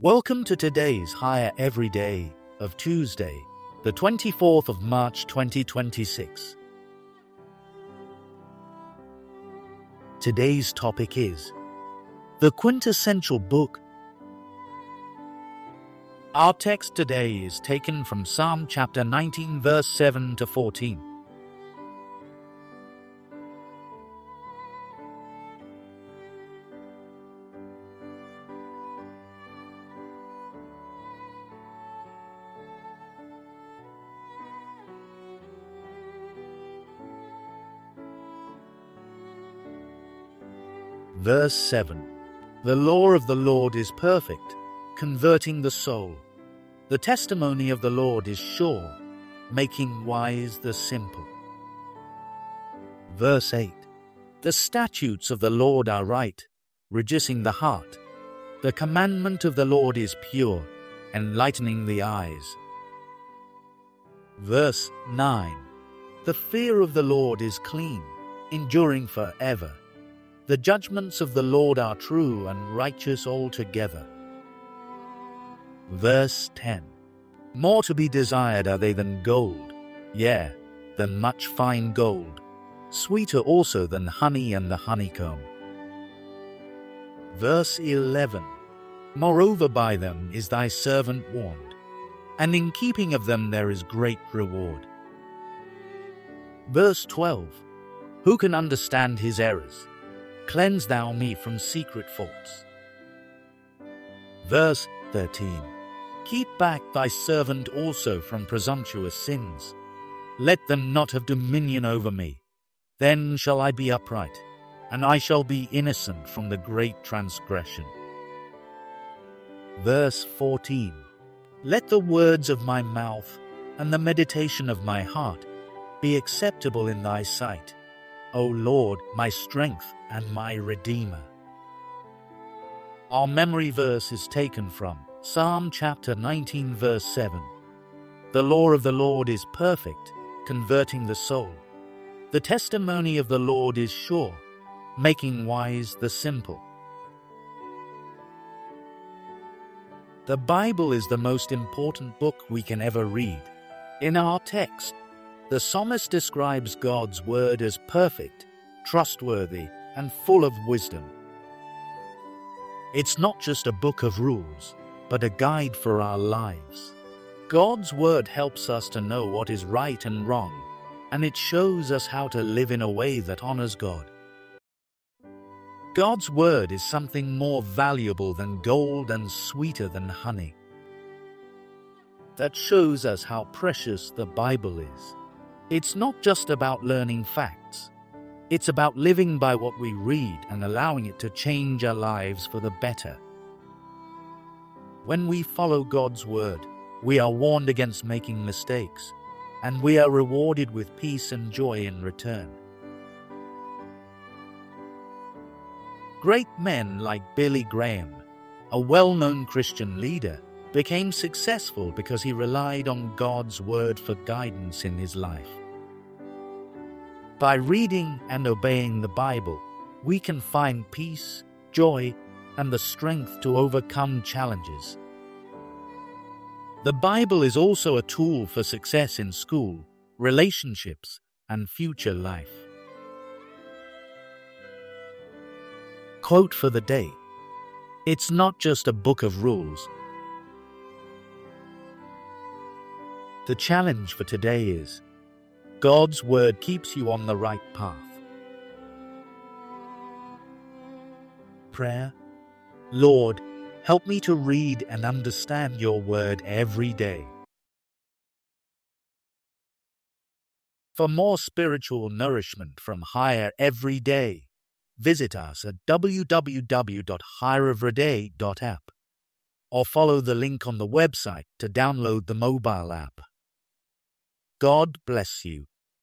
Welcome to today's Higher Every Day of Tuesday, the 24th of March 2026. Today's topic is the quintessential book. Our text today is taken from Psalm chapter 19 verse 7 to 14. Verse 7. The law of the Lord is perfect, converting the soul. The testimony of the Lord is sure, making wise the simple. Verse 8. The statutes of the Lord are right, rejoicing the heart. The commandment of the Lord is pure, enlightening the eyes. Verse 9. The fear of the Lord is clean, enduring forever. The judgments of the Lord are true and righteous altogether. Verse 10. More to be desired are they than gold, yea, than much fine gold, sweeter also than honey and the honeycomb. Verse 11. Moreover by them is thy servant warned, and in keeping of them there is great reward. Verse 12. Who can understand his errors? Cleanse thou me from secret faults. Verse 13. Keep back thy servant also from presumptuous sins. Let them not have dominion over me. Then shall I be upright, and I shall be innocent from the great transgression. Verse 14. Let the words of my mouth and the meditation of my heart be acceptable in thy sight, O Lord, my strength and my Redeemer. Our memory verse is taken from Psalm chapter 19 verse 7. The law of the Lord is perfect, converting the soul. The testimony of the Lord is sure, making wise the simple. The Bible is the most important book we can ever read. In our text, the psalmist describes God's word as perfect, trustworthy, and full of wisdom. It's not just a book of rules, but a guide for our lives. God's word helps us to know what is right and wrong, and it shows us how to live in a way that honors God. God's word is something more valuable than gold and sweeter than honey. That shows us how precious the Bible is. It's not just about learning facts. It's about living by what we read and allowing it to change our lives for the better. When we follow God's word, we are warned against making mistakes, and we are rewarded with peace and joy in return. Great men like Billy Graham, a well-known Christian leader, became successful because he relied on God's word for guidance in his life. By reading and obeying the Bible, we can find peace, joy, and the strength to overcome challenges. The Bible is also a tool for success in school, relationships, and future life. Quote for the day. It's not just a book of rules. The challenge for today is, God's word keeps you on the right path. Prayer. Lord, help me to read and understand your word every day. For more spiritual nourishment from Higher Every Day, visit us at www.highereveryday.app or follow the link on the website to download the mobile app. God bless you.